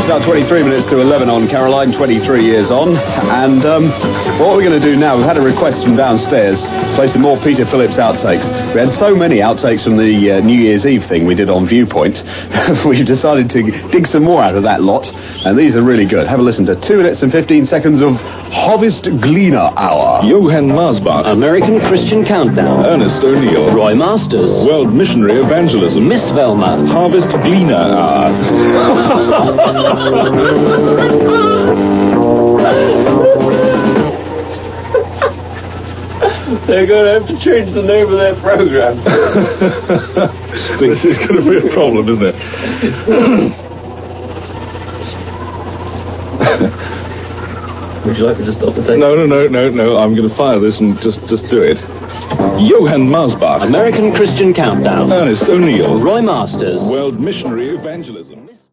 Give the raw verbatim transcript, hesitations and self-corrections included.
It's about twenty-three minutes to eleven on Caroline, twenty-three years on. And um, what we're going to do now, we've had a request from downstairs, play some more Peter Phillips outtakes. We had so many outtakes from the uh, New Year's Eve thing we did on Viewpoint. We've decided to dig some more out of that lot. And these are really good. Have a listen to two minutes and fifteen seconds of Harvest Gleaner Hour. Johann Marsbach. American Christian Countdown. Ernest O'Neill. Roy Masters. World Missionary Evangelism. Miss Velma. Harvest Gleaner Hour. They're going to have to change the name of their program. This is going to be a problem, isn't it? Would you like me to stop the tape? No, no, no, no, no. I'm going to fire this and just, just do it. Johann Marsbach. American Christian Countdown. Ernest O'Neill. Roy Masters. World Missionary Evangelism.